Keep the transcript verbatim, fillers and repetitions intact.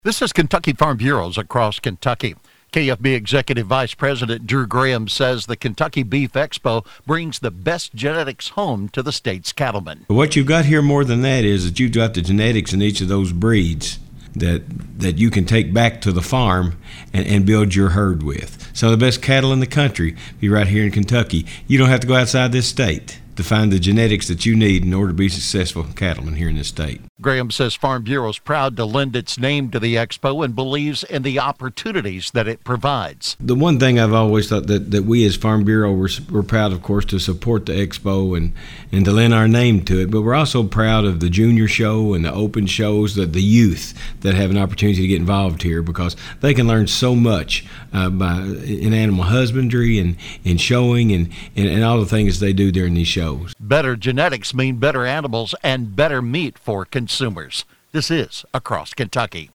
This is Kentucky Farm Bureaus across Kentucky. K F B Executive Vice President Drew Graham says the Kentucky Beef Expo brings the best genetics home to the state's cattlemen. What you've got here more than that is that you've got the genetics in each of those breeds that that you can take back to the farm and, and build your herd with. Some of the best cattle in the country be right here in Kentucky. You don't have to go outside this state to find the genetics that you need in order to be successful cattlemen here in this state. Graham says Farm Bureau is proud to lend its name to the expo and believes in the opportunities that it provides. The one thing I've always thought that, that we as Farm Bureau, we're, we're proud, of course, to support the expo and, and to lend our name to it, but we're also proud of the junior show and the open shows, that the youth that have an opportunity to get involved here, because they can learn so much uh, by, in animal husbandry and in showing and, and, and all the things they do during these shows. Better genetics mean better animals and better meat for consumers. This is Across Kentucky.